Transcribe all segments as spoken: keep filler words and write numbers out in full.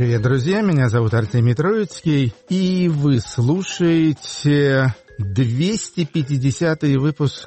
Привет, друзья, меня зовут Артемий Троицкий, и вы слушаете двести пятидесятый выпуск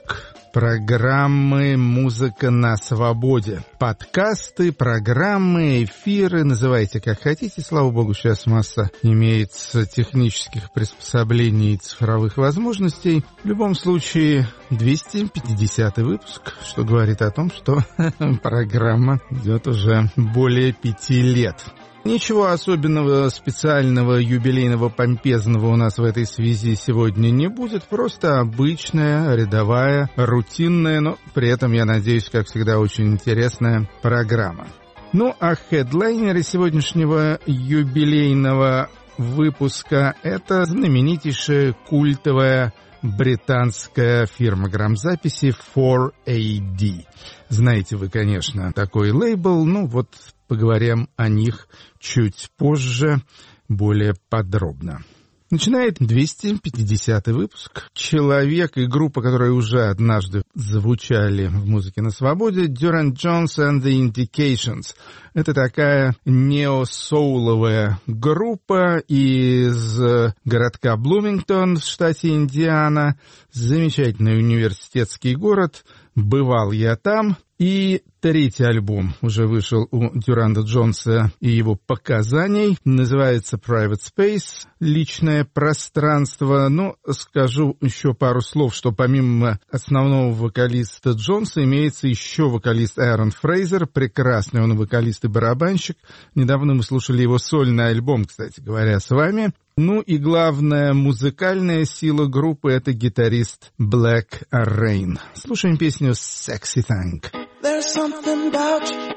программы «Музыка на свободе». Подкасты, программы, эфиры, называйте как хотите. Слава богу, сейчас масса имеется технических приспособлений и цифровых возможностей. В любом случае, двести пятидесятый выпуск, что говорит о том, что программа идет уже более пяти лет. Ничего особенного, специального, юбилейного, помпезного у нас в этой связи сегодня не будет. Просто обычная, рядовая, рутинная, но при этом, я надеюсь, как всегда, очень интересная программа. Ну, а хедлайнеры сегодняшнего юбилейного выпуска — это знаменитейшая культовая британская фирма грамзаписи фор эй ди. Знаете вы, конечно, такой лейбл, ну вот поговорим о них чуть позже, более подробно. Начинает двести пятидесятый выпуск. Человек и группа, которые уже однажды звучали в «Музыке на свободе», Durand Jones and the Indications. Это такая нео-соуловая группа из городка Блумингтон в штате Индиана. Замечательный университетский город. Бывал я там. И третий альбом уже вышел у Дюранда Джонса и его показаний. Называется Private Space, личное пространство. Но скажу еще пару слов, что помимо основного вокалиста Джонса имеется еще вокалист Аарон Фрейзер. Прекрасный он вокалист и барабанщик. Недавно мы слушали его сольный альбом, кстати говоря, с вами. Ну и главная музыкальная сила группы — это гитарист Black Rain. Слушаем песню «Sexy Thing». There's something about you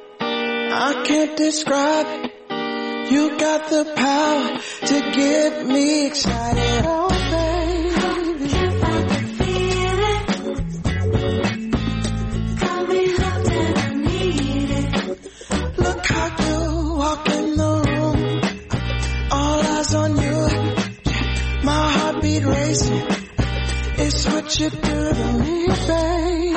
I can't describe. You got the power to get me excited. Oh, baby, if I could feel it, got me hooked and I need it. Look how you walk in the room, all eyes on you. My heartbeat racing, it's what you do to me, baby.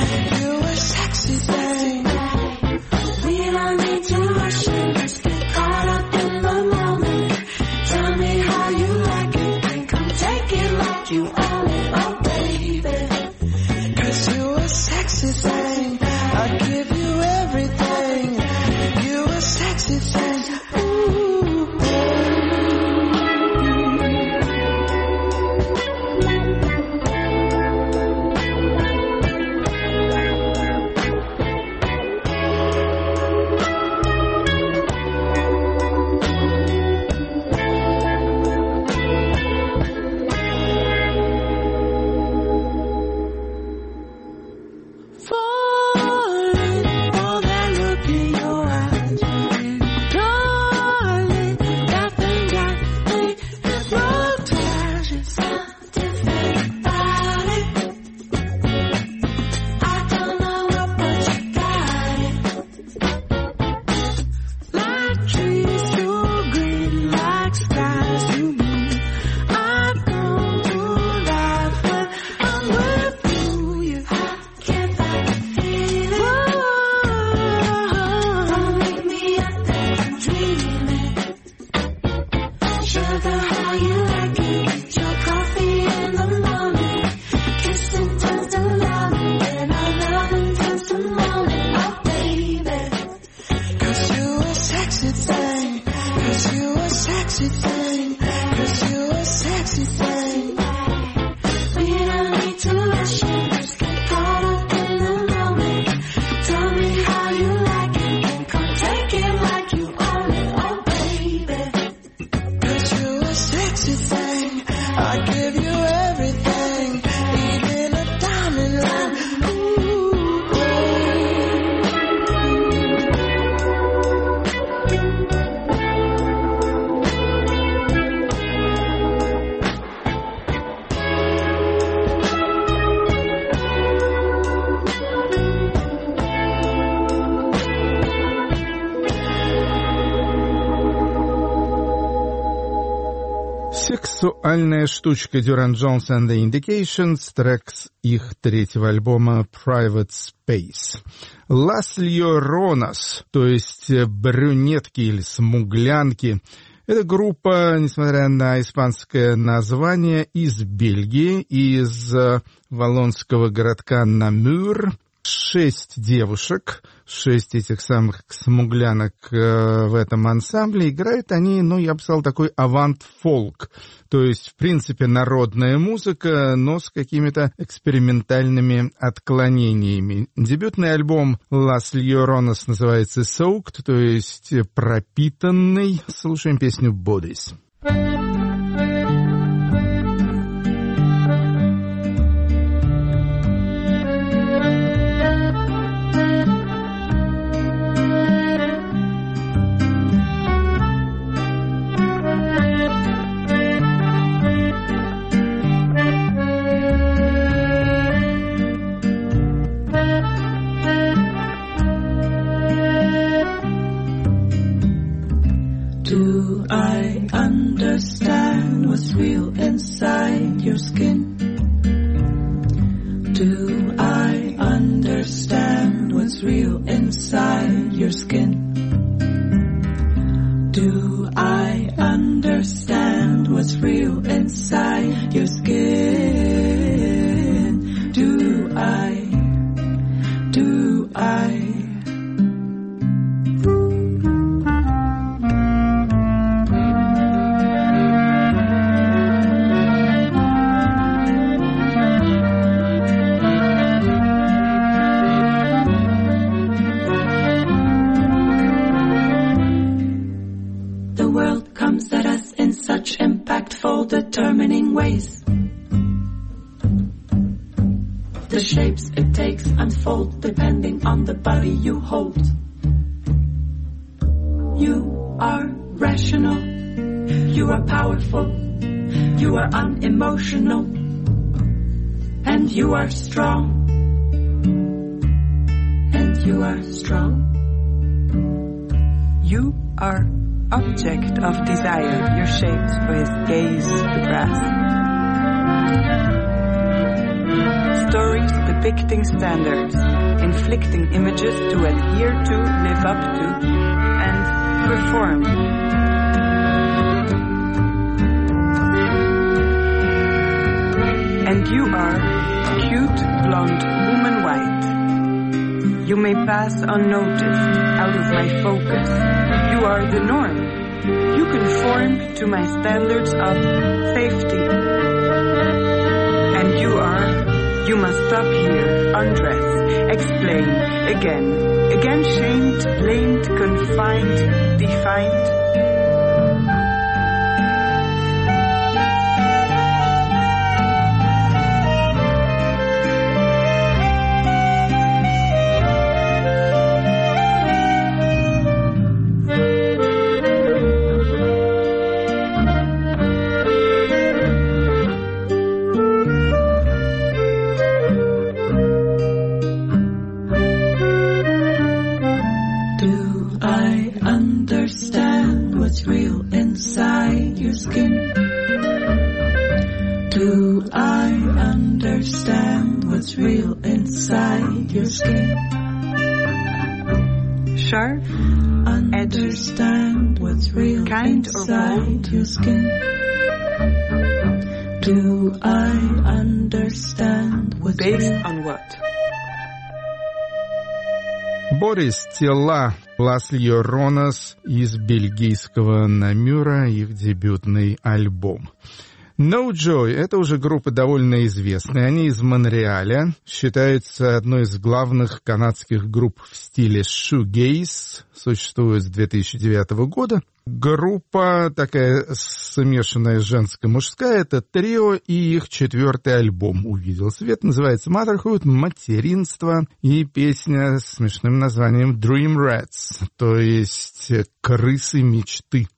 Let's get caught. Сексуальная штучка Duran Jones and the Indications, трек с их третьего альбома Private Space. Las Lloronas, то есть брюнетки или смуглянки. Эта группа, несмотря на испанское название, из Бельгии, из валлонского городка Намюр. Шесть девушек, шесть этих самых смуглянок э, в этом ансамбле. Играют они, ну, я бы сказал, такой авант-фолк. То есть, в принципе, народная музыка, но с какими-то экспериментальными отклонениями. Дебютный альбом Las Lloronas называется Soaked, то есть пропитанный. Слушаем песню Bodies. Do I understand what's real inside your skin? Do I understand what's real inside your skin? Do I understand what's real inside your skin? Do I? Do I? Impactful, determining ways. The shapes it takes unfold depending on the body you hold. You are rational. You are powerful. You are unemotional. And you are strong. And you are strong. You are object of desire, you're shaped with gaze to grasp. Stories depicting standards, inflicting images to adhere to, live up to, and perform. And you are cute, blonde, woman white. You may pass unnoticed, out of my focus. You are the norm. You conform to my standards of safety. And you are, you must stop here, undress, explain, again, again shamed, blamed, confined, defined. Sharp, understand what's real kind inside your skin. Do I understand what's based real? On what? Борис, тела Las Lloronas из бельгийского Намюра, их дебютный альбом. No Joy — это уже группа довольно известная. Они из Монреаля, считаются одной из главных канадских групп в стиле shoegaze, существует с две тысячи девятого года. Группа такая смешанная женско-мужская, это трио, и их четвертый альбом увидел свет, называется Motherhood, материнство, и песня с смешным названием Dream Rats, то есть крысы мечты.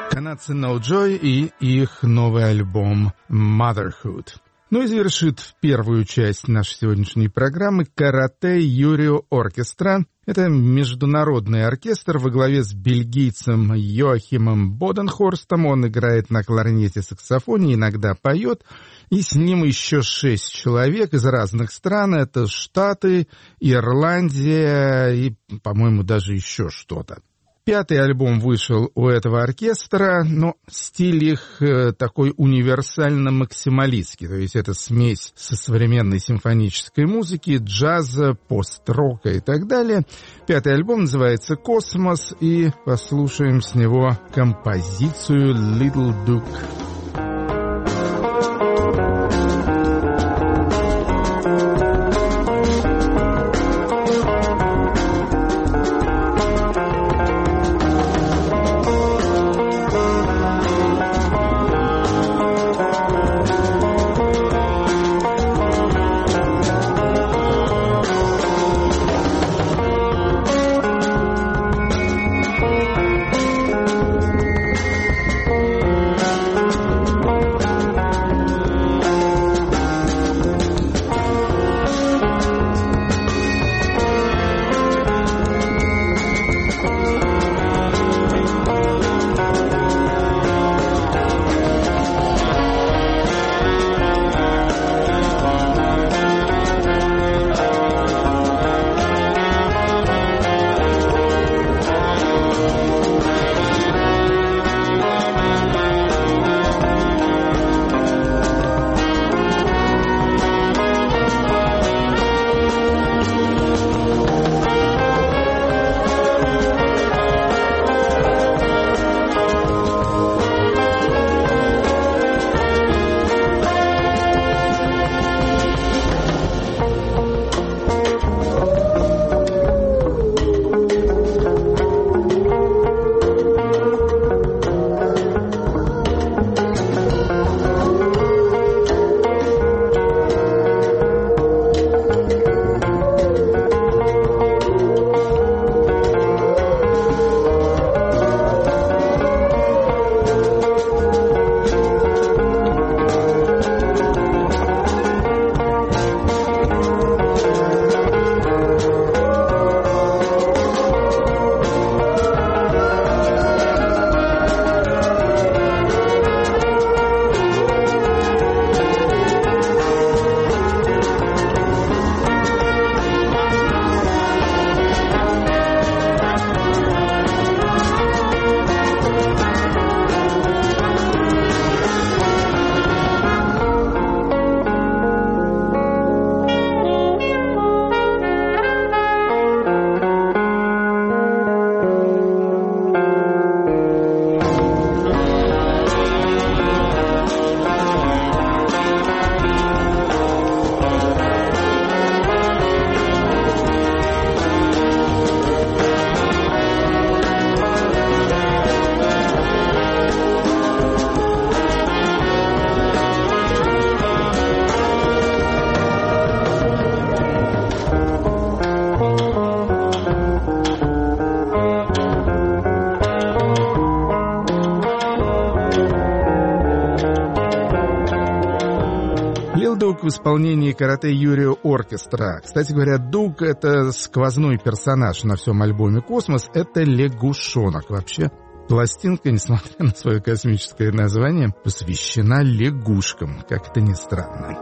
Канадцы No Joy и их новый альбом Motherhood. Ну и завершит первую часть нашей сегодняшней программы Карате Юрио Оркестра. Это международный оркестр во главе с бельгийцем Йоахимом Боденхорстом. Он играет на кларнете, саксофоне, иногда поет. И с ним еще шесть человек из разных стран. Это Штаты, Ирландия и, по-моему, даже еще что-то. Пятый альбом вышел у этого оркестра, но стиль их э, такой универсально-максималистский, то есть это смесь со современной симфонической музыки, джаза, пост-рока и так далее. Пятый альбом называется «Космос», и послушаем с него композицию «Little Duke». Дук в исполнении Карате Юрио Оркестра. Кстати говоря, Дук — это сквозной персонаж на всем альбоме «Космос». Это лягушонок. Вообще, пластинка, несмотря на свое космическое название, посвящена лягушкам, как это ни странно.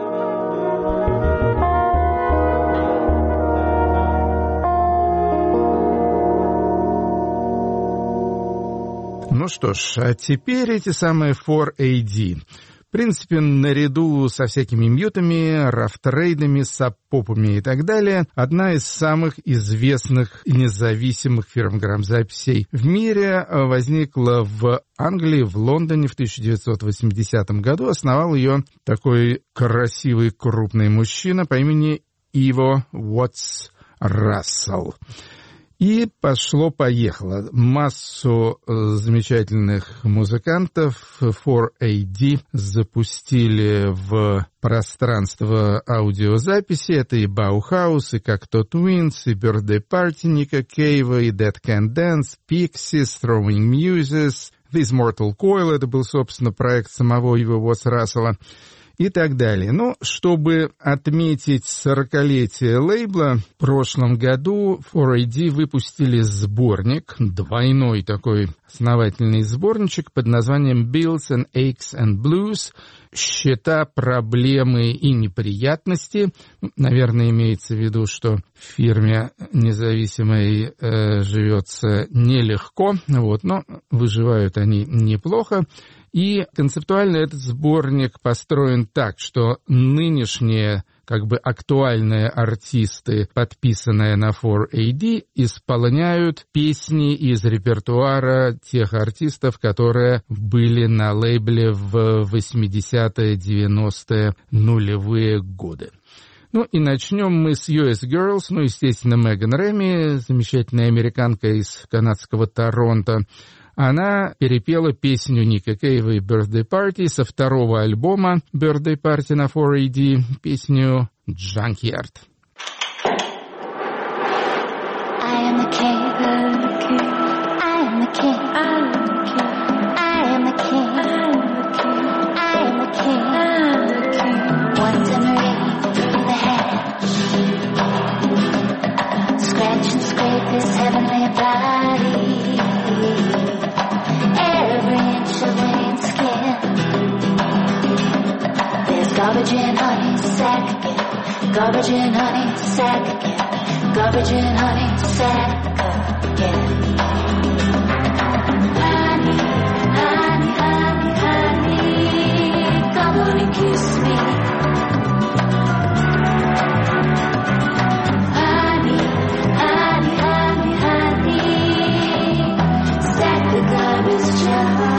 Ну что ж, а теперь эти самые фор эй ди. В принципе, наряду со всякими мьютами, рафтрейдами, саб-попами и так далее, одна из самых известных независимых фирм грамзаписей в мире возникла в Англии, в Лондоне в тысяча девятьсот восьмидесятом году. Основал ее такой красивый крупный мужчина по имени Иво Уотс Рассел. И пошло-поехало. Массу замечательных музыкантов фор эй ди запустили в пространство аудиозаписи. Это и Баухаус, и Cocteau Twins, и Birthday Party Ника Кейва, и Dead Can Dance, Pixies, Throwing Muses, This Mortal Coil, это был, собственно, проект самого Ива Восс Рассела, и так далее. Но чтобы отметить сорокалетие лейбла, в прошлом году фор эй ди выпустили сборник, двойной такой основательный сборничек под названием Bills and Aches and Blues, счета, проблемы и неприятности. Наверное, имеется в виду, что в фирме независимой э, живется нелегко, вот, но выживают они неплохо. И концептуально этот сборник построен так, что нынешние, как бы актуальные артисты, подписанные на фор эй ди, исполняют песни из репертуара тех артистов, которые были на лейбле в восьмидесятые, девяностые, нулевые годы. Ну и начнем мы с ю эс Girls, ну, естественно, Меган Рэмми, замечательная американка из канадского Торонто. Она перепела песню Ника Кейва «Birthday Party» со второго альбома «Birthday Party» на фор эй ди, песню «Junkyard». I am the king, I am the king, I am the king, I am the king, I am the king, I am the king. One Demarine through the hedge, scratch and scrape his heavenly body. Every inch of lean skin. There's garbage in honey, sack again. Garbage in honey, sack again. Garbage in honey, sack again. Honey, honey, honey, honey, come on and kiss me. Honey, honey, honey, honey, sack the garbage jar.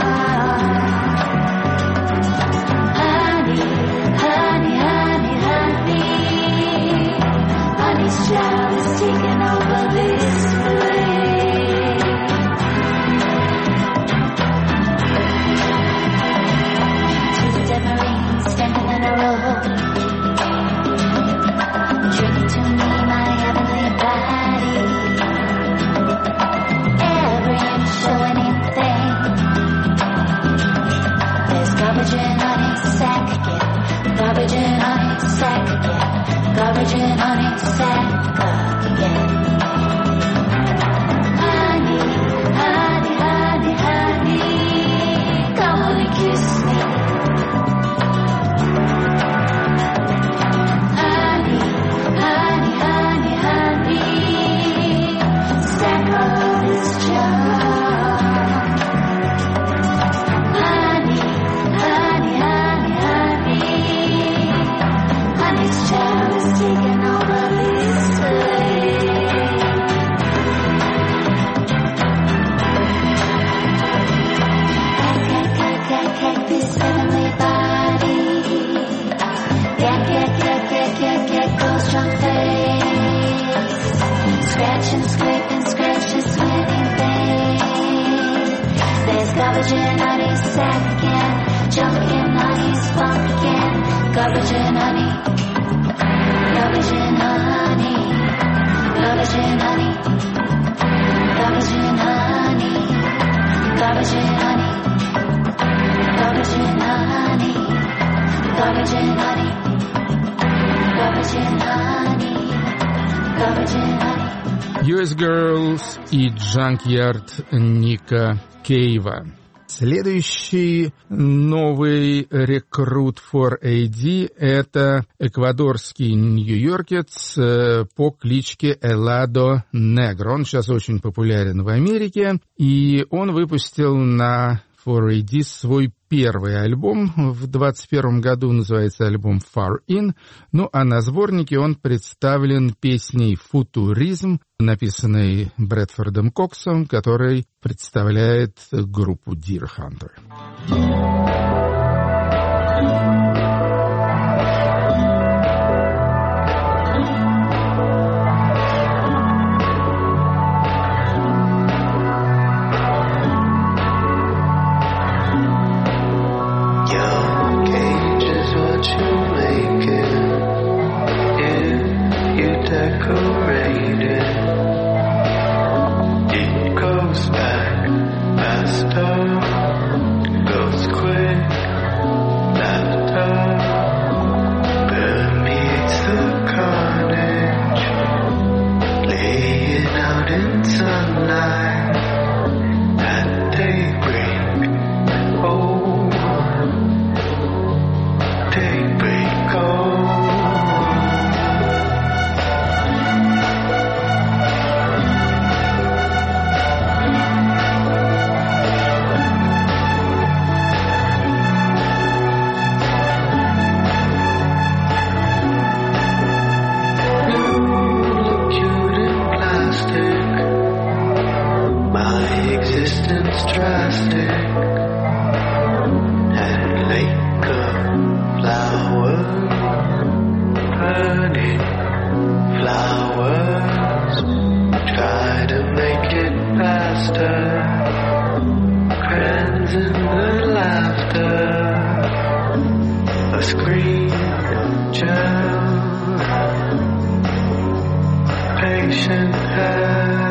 Honey, honey, honey, honey, honey's child is taking over this place. Two dead Marines standing in a row, drinking to me my heavenly body. Every inch of anything. There's garbage in honey, sack again. Garbage in honey, sack again. Garbage in honey, sack again. Honey, honey, honey, honey, come on and kiss me. Honey, honey, honey, honey, sack all this jar. Honey, honey, honey, honey, honey's child is taking over this place. Hack, hack, hack, hack this heavenly body. Yak, yak, yak, yak, yak, yak, goes strong face. Scratch and scrape and scratch this winning thing. There's garbage in honey's sack again. Junk in honey's funk again. Garbage in honey. Garbage in honey. Garbage in honey. Garbage in honey. Garbage in honey. Garbage in honey. Garbage in honey. Garbage in honey. Garbage in honey. ю эс Girls и Junkyard Ника Кейва. Следующий новый рекрут фор эй ди — это эквадорский нью-йоркец по кличке Эладо Негро. Он сейчас очень популярен в Америке, и он выпустил на фор эй ди свой первый альбом в двадцать первом году, называется альбом Far In. Ну а на сборнике он представлен песней «Футуризм», написанной Брэдфордом Коксом, который представляет группу Deer Hunter. Decorated, it goes back faster. hands in the laughter, a scream chill, patient hand.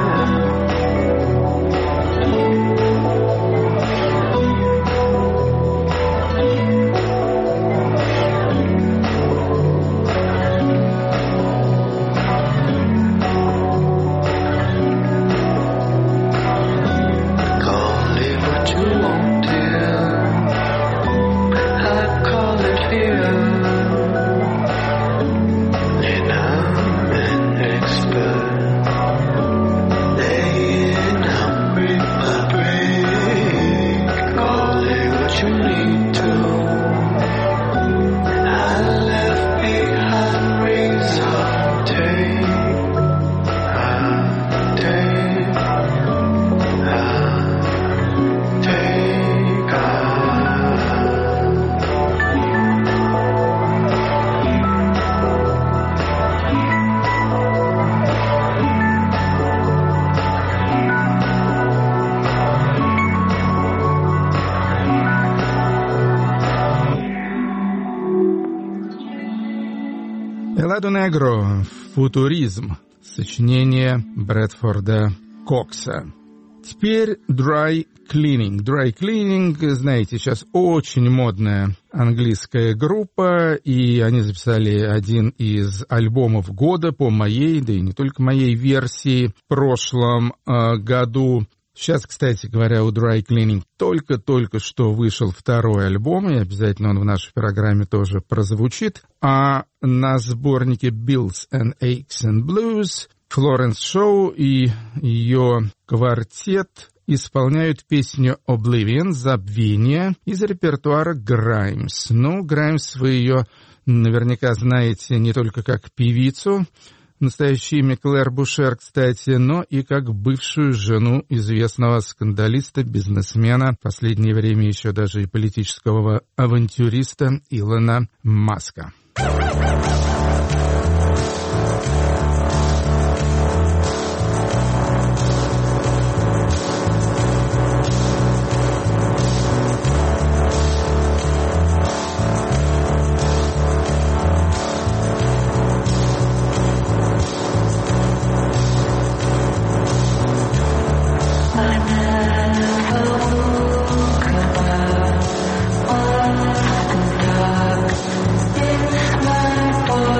«Элладо Негро. Футуризм». Сочинение Брэдфорда Кокса. Теперь dry cleaning. Dry cleaning, знаете, сейчас очень модная английская группа, и они записали один из альбомов года по моей, да и не только моей версии, в прошлом э, году. Сейчас, кстати говоря, у Dry Cleaning только-только что вышел второй альбом, и обязательно он в нашей программе тоже прозвучит. А на сборнике Bills and Aches and Blues Флоренс Шоу и ее квартет исполняют песню Oblivion, «Забвение», из репертуара Граймс. Ну, Граймс, вы ее наверняка знаете не только как певицу, настоящее имя Клэр Бушер, кстати, но и как бывшую жену известного скандалиста, бизнесмена, в последнее время еще даже и политического авантюриста Илона Маска. Oh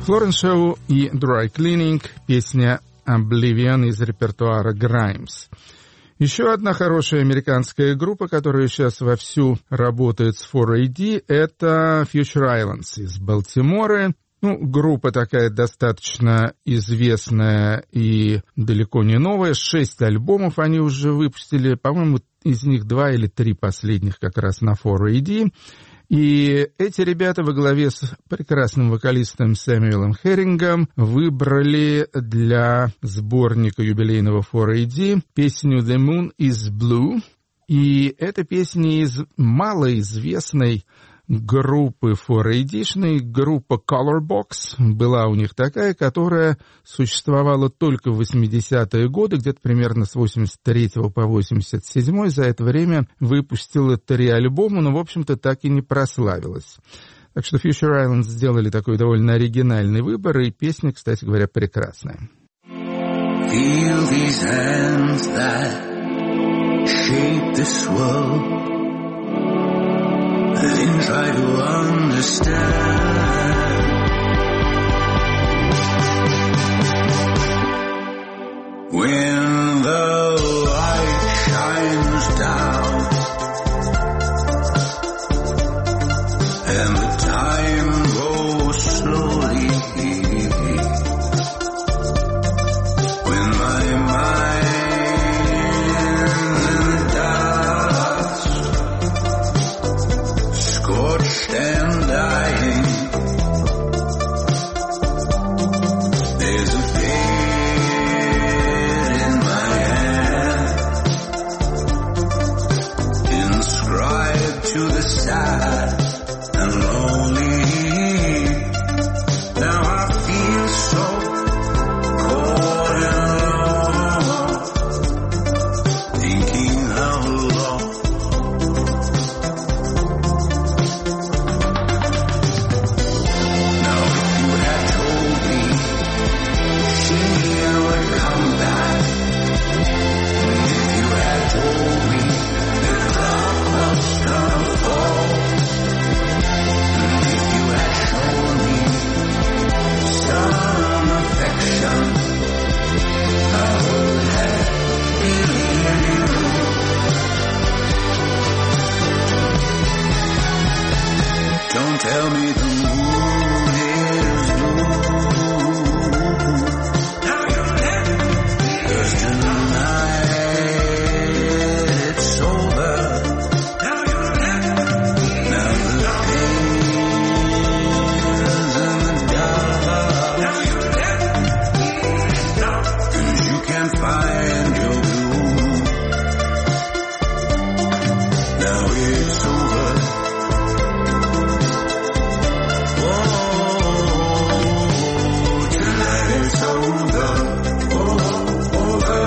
Florence Shaw и Dry Cleaning, песня Oblivion из репертуара Grimes. Еще одна хорошая американская группа, которая сейчас вовсю работает с фор эй ди, это Future Islands из Балтимора. Ну, группа такая достаточно известная и далеко не новая. Шесть альбомов они уже выпустили, по-моему, из них два или три последних как раз на фор эй ди. И эти ребята во главе с прекрасным вокалистом Сэмюэлом Херрингом выбрали для сборника юбилейного фор эй ди песню «The Moon is Blue». И эта песня из малоизвестной группы фор эй ди-шной, группа Colorbox. Была у них такая, которая существовала только в восьмидесятые годы, где-то примерно с восемьдесят третьего по восемьдесят седьмой. За это время выпустила три альбома, но, в общем-то, так и не прославилась. Так что Future Islands сделали такой довольно оригинальный выбор, и песня, кстати говоря, прекрасная. Feel these hands that shape this world. Then try to understand. When the light shines down and the time goes slowly, when my mind's in the dust, scorched and dying, there's a fate in my hand, inscribed to the sad and lonely. Now I feel so cold and alone, thinking how long. Now if you had told me she would come back, if you had told me that love was gonna fall, if you had shown me some affection, I would have believed you. Don't tell me the moon is blue, 'cause tonight it's over. Now the pain's in the dark, and you can't find your blue. Now it's over. Oh, tonight it's over. Oh, over.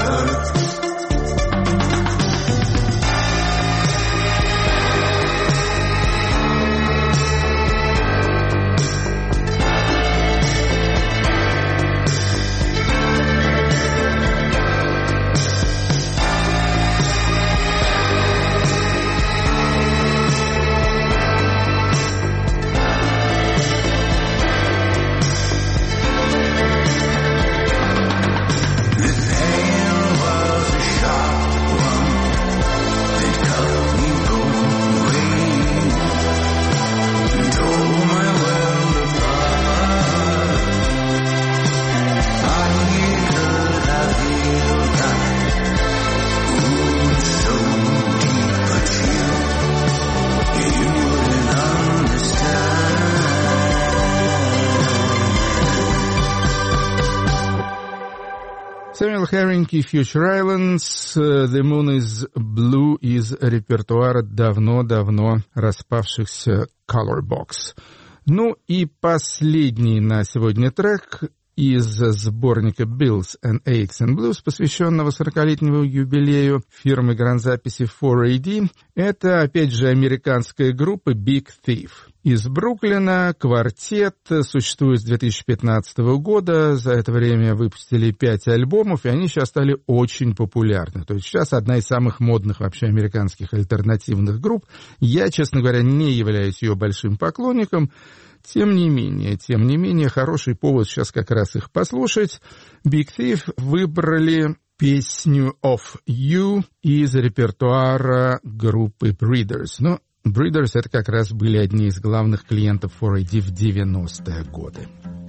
The pain was a sharp one that cut me both ways and tore my world apart. I could have healed that wound so deep, but you, you wouldn't understand. Сэмюэл Херринг и Future Islands, «The Moon is Blue» из репертуара давно-давно распавшихся Colorbox. Ну и последний на сегодня трек из сборника Bills and Aches and Blues, посвященного сорокалетнему юбилею фирмы гранзаписи фор эй ди. Это, опять же, американская группа Big Thief. из Бруклина, квартет, существует с две тысячи пятнадцатого года, за это время выпустили пять альбомов, и они сейчас стали очень популярны. То есть сейчас одна из самых модных вообще американских альтернативных групп. Я, честно говоря, не являюсь ее большим поклонником. Тем не менее, тем не менее, хороший повод сейчас как раз их послушать. Big Thief выбрали песню «Of You» из репертуара группы Breeders. Но Breeders — это как раз были одни из главных клиентов фор эй ди в девяностые годы.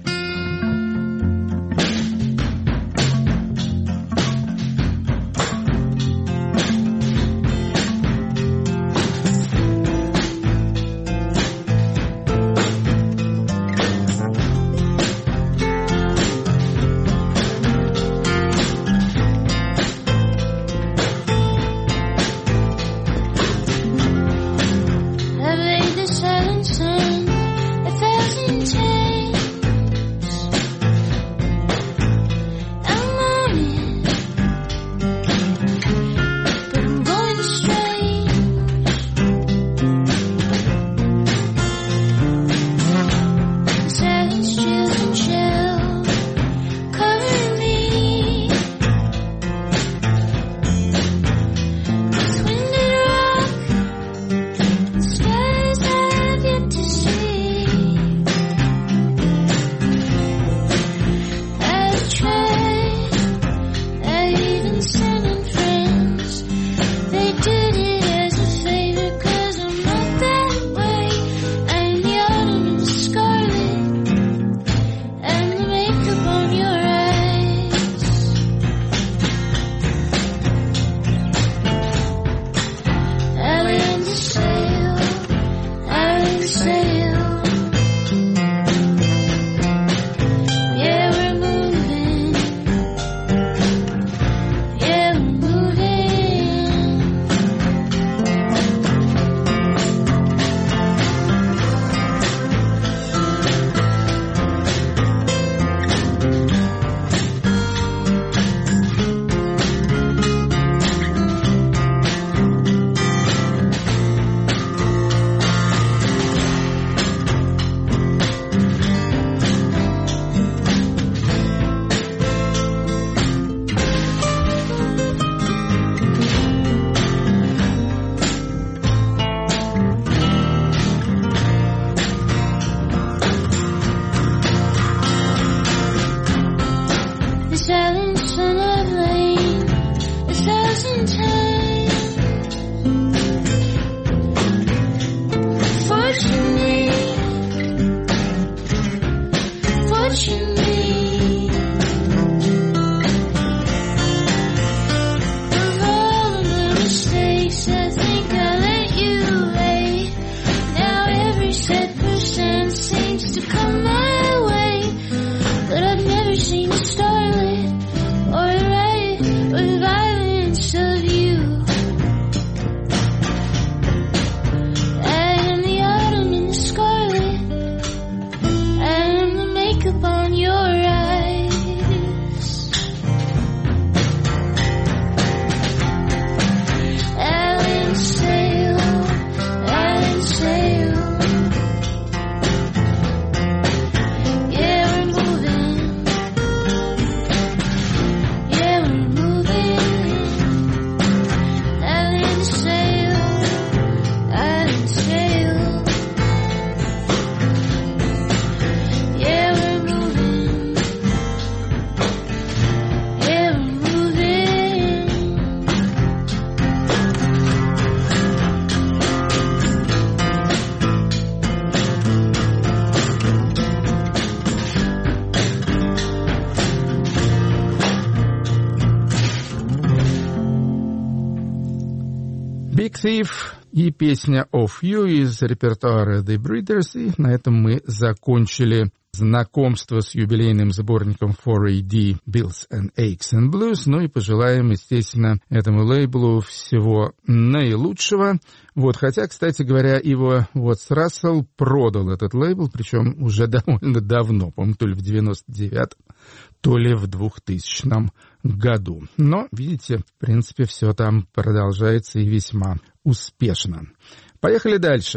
Big Thief и песня «Of You» из репертуара The Breeders. И на этом мы закончили знакомство с юбилейным сборником фор эй ди Bills and Aches and Blues. Ну и пожелаем, естественно, этому лейблу всего наилучшего. Вот, хотя, кстати говоря, его Уотс Рассел продал этот лейбл, причем уже довольно давно, по-моему, то ли в девяносто девятом, то ли в двухтысячном году. Но, видите, в принципе, все там продолжается и весьма успешно. Поехали дальше.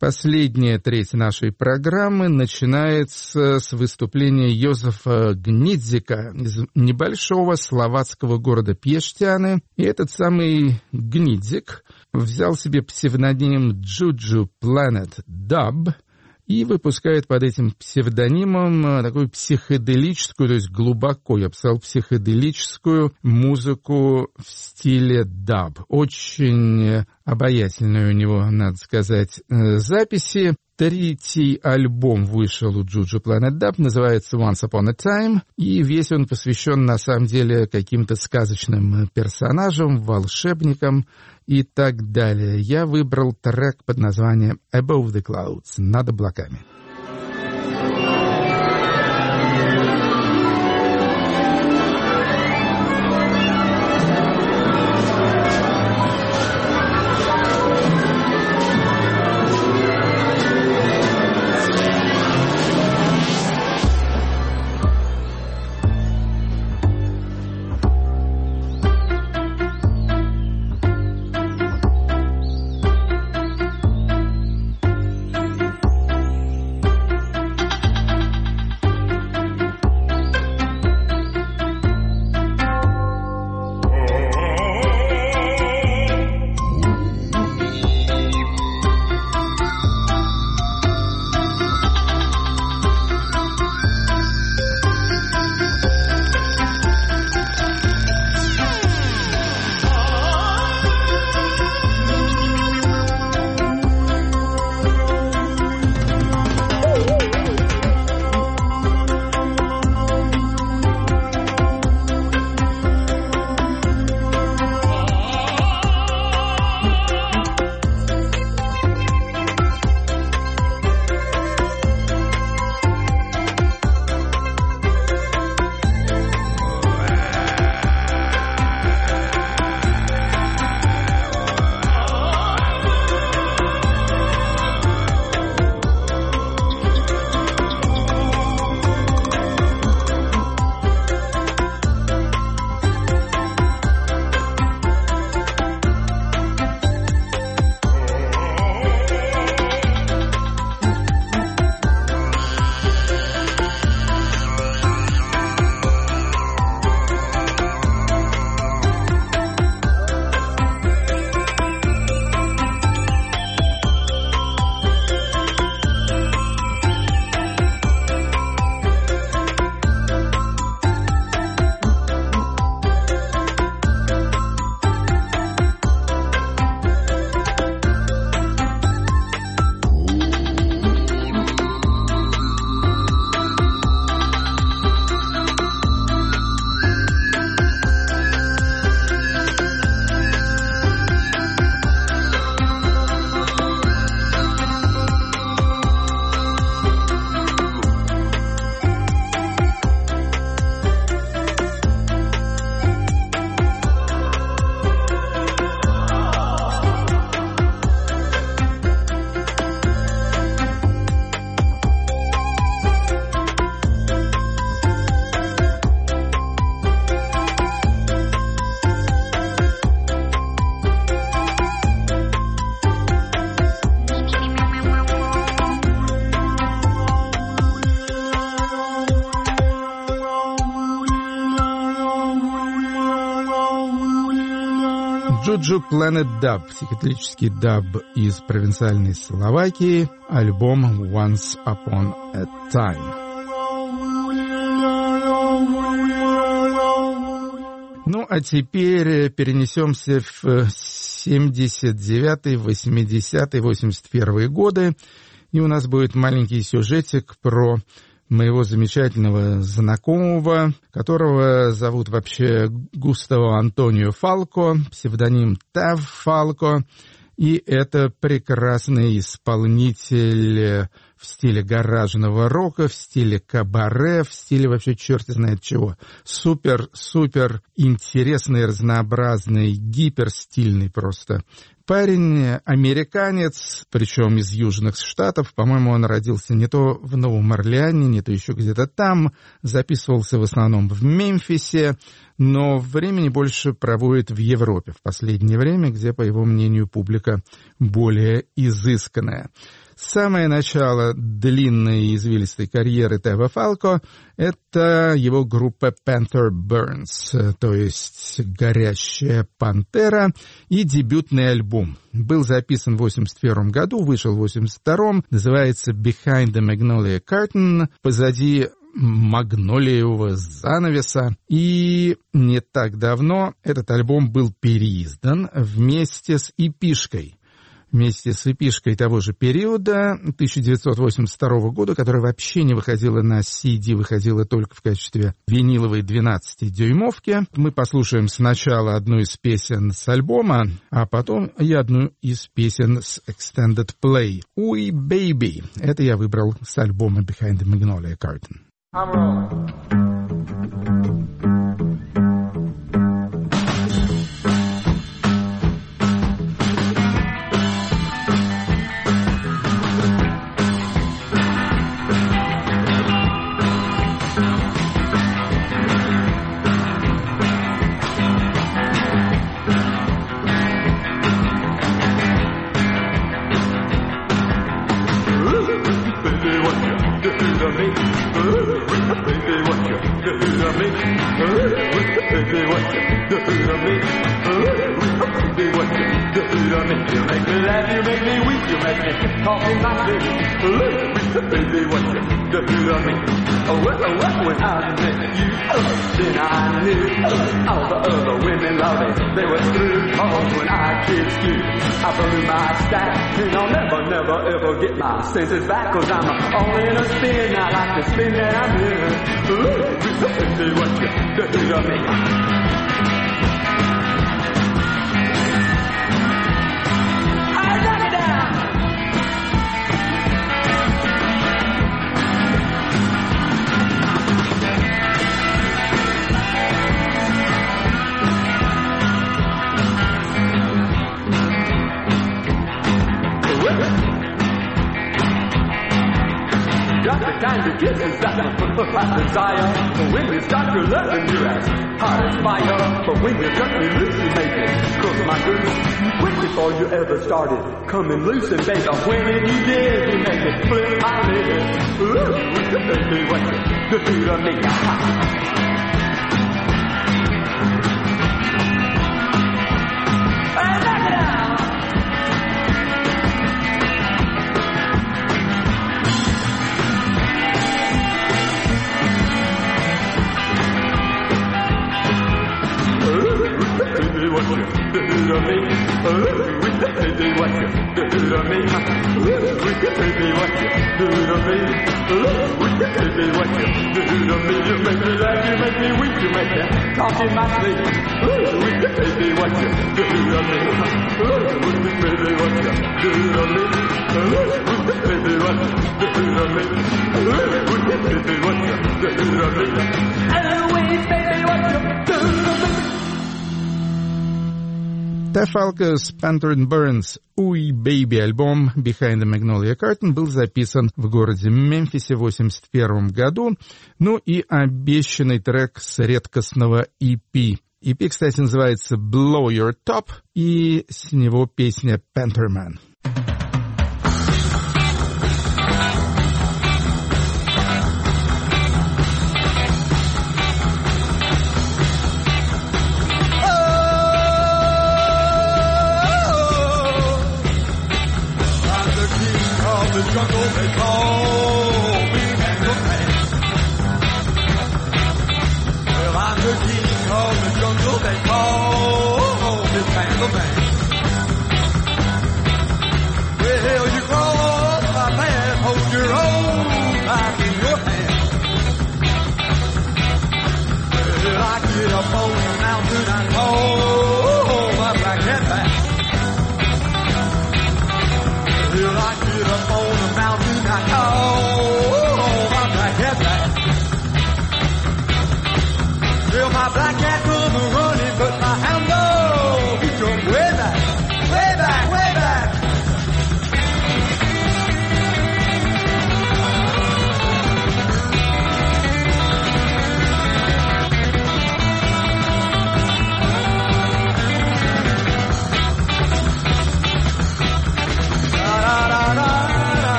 Последняя треть нашей программы начинается с выступления Йозефа Гнидзика из небольшого словацкого города Пьештяны. И этот самый Гнидзик взял себе псевдоним Juju Planet Dub и выпускает под этим псевдонимом такую психоделическую, то есть глубоко, я бы сказал, психоделическую музыку в стиле даб. Очень обаятельные у него, надо сказать, записи. Третий альбом вышел у Juju Planet Dub, называется Once Upon a Time, и весь он посвящен, на самом деле, каким-то сказочным персонажам, волшебникам и так далее. Я выбрал трек под названием Above the Clouds, над облаками. Juju Planet Dub, психоделический даб из провинциальной Словакии, альбом Once Upon a Time. Ну, а теперь перенесемся в семьдесят девятый, восьмидесятый, восемьдесят первый годы, и у нас будет маленький сюжетик про моего замечательного знакомого, которого зовут вообще Густаво Антонио Фалко, псевдоним Тав Фалко, и это прекрасный исполнитель в стиле гаражного рока, в стиле кабаре, в стиле вообще черт знает чего. Супер-супер интересный, разнообразный, гиперстильный просто парень, американец, причем из Южных Штатов. По-моему, он родился не то в Новом Орлеане, не то еще где-то там. Записывался в основном в Мемфисе, но времени больше проводит в Европе в последнее время, где, по его мнению, публика более изысканная. Самое начало длинной и извилистой карьеры Тева Фалко — это его группа Panther Burns, то есть «Горящая пантера», и дебютный альбом. Был записан в восемьдесят первом году, вышел в восемьдесят втором, называется «Behind the Magnolia Curtain», позади магнолиевого занавеса. И не так давно этот альбом был переиздан вместе с эпишкой. Вместе с эпишкой того же периода, тысяча девятьсот восемьдесят второго года, которая вообще не выходила на си ди, выходила только в качестве виниловой двенадцатидюймовки. Мы послушаем сначала одну из песен с альбома, а потом и одну из песен с Extended Play. «Ui Baby». Это я выбрал с альбома Behind the Magnolia Curtain. I'm rolling. Baby, what you do to me? Oh, well, oh, well, when I met you, oh, then I knew oh, all the other women, Lordy, they were through. Cause when I kissed you, I blew my stack, and I'll never, never, ever get my senses back. Cause I'm all in a spin, I like to spin that I'm in. Ooh, baby, what you do to me? Time to kiss is that my desire. But when you start your loving, you're as hot as fire. But when you cut me loose, you make it cook my goose. Quick before you ever started coming loose, and baby, when you did, you make it flip my lid. Ooh, baby, what you do to me? What you do to me? Ooh, baby, what you do to me? Ooh, baby, what you do to me? Ooh, baby, what you do to me? You make me laugh, you make me weep, you make me talk in my sleep. Ooh, baby, what you do to me? Ooh, baby, what you do to me? Ooh, baby, what you do to me? Ooh, baby, what you do to me? Eloise, baby, what you do to me? Tev Falco с Panther Burns «Ui Baby» альбом «Behind the Magnolia Curtain» был записан в городе Мемфисе в восемьдесят первом году, ну и обещанный трек с редкостного и пи. и пи, кстати, называется «Blow Your Top», и с него песня «Panther Man». Jungle, they call me Panther Man. Well, I'm the king of the jungle, they call me Panther Man.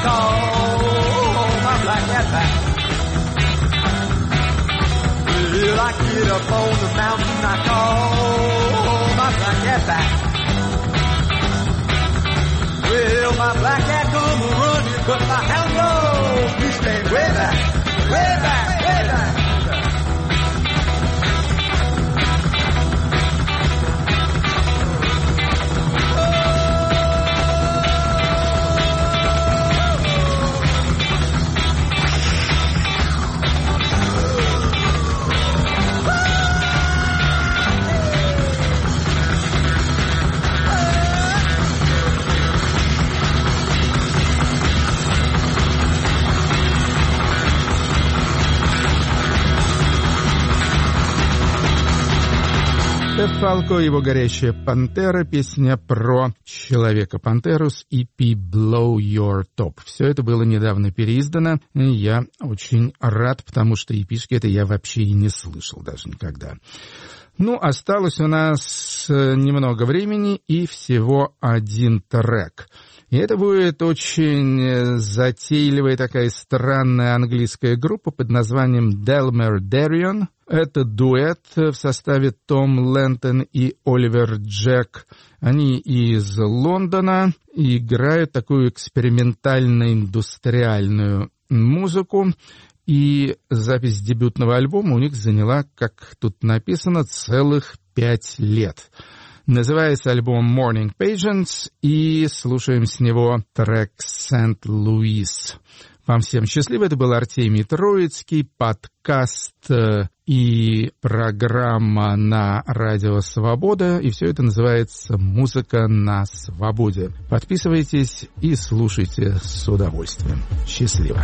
call my black cat back. Well, I get up on the mountain, I call my black cat back. Well, my black cat come running, but my hound dog, he stayed way back, way back, way back. Фалко, его «Горящая пантера», песня про Человека-пантеру с и пи «Blow Your Top». Все это было недавно переиздано, и я очень рад, потому что и пи-шки это я вообще и не слышал даже никогда. Ну, осталось у нас немного времени и всего один трек. И это будет очень затейливая такая странная английская группа под названием Delmer Darion. Это дуэт в составе Том Лэнтон и Оливер Джек. Они из Лондона и играют такую экспериментально-индустриальную музыку. И запись дебютного альбома у них заняла, как тут написано, целых пять лет. Называется альбом Morning Pageants, и слушаем с него трек «Сент-Луис». Вам всем счастливо. Это был Артемий Троицкий, подкаст и программа на Радио Свобода. И все это называется «Музыка на свободе». Подписывайтесь и слушайте с удовольствием. Счастливо.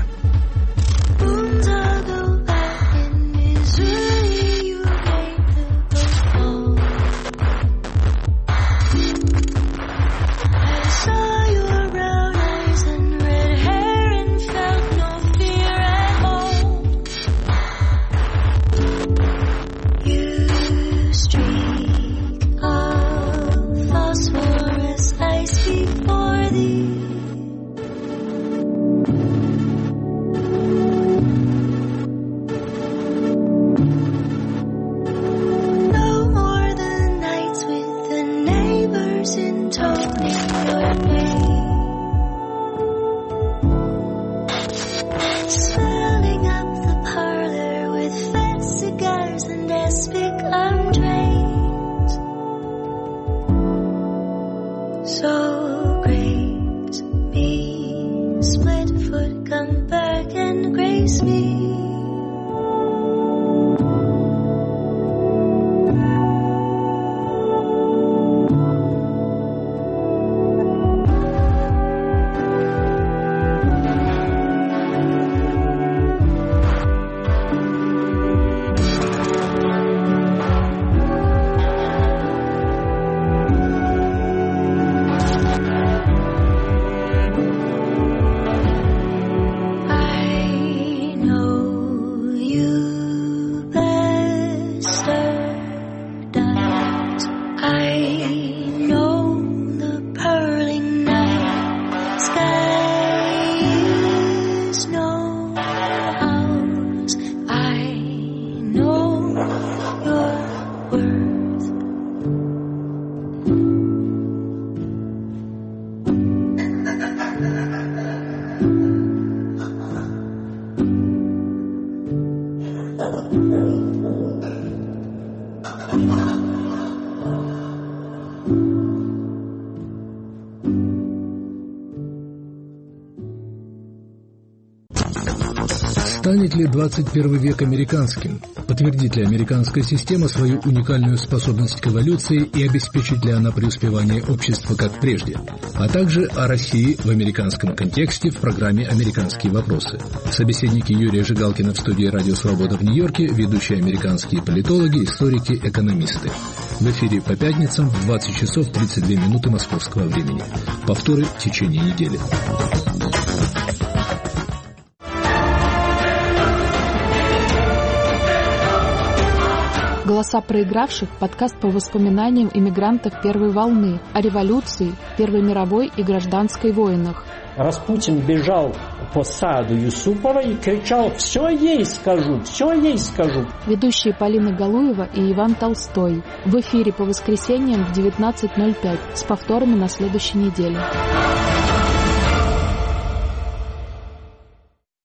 Станет ли двадцать первый век американским? Подтвердит ли американская система свою уникальную способность к эволюции и обеспечит ли она преуспевание общества как прежде? А также о России в американском контексте в программе «Американские вопросы». Собеседники Юрия Жигалкина в студии «Радио Свобода» в Нью-Йорке, ведущие американские политологи, историки, экономисты. В эфире по пятницам в двадцать часов тридцать две минуты московского времени. Повторы в течение недели. «Голоса проигравших» – подкаст по воспоминаниям иммигрантов первой волны, о революции, Первой мировой и гражданской войнах. Распутин бежал по саду Юсупова и кричал: «Все ей скажу, все ей скажу». Ведущие Полина Галуева и Иван Толстой. В эфире по воскресеньям в девятнадцать ноль пять с повторами на следующей неделе.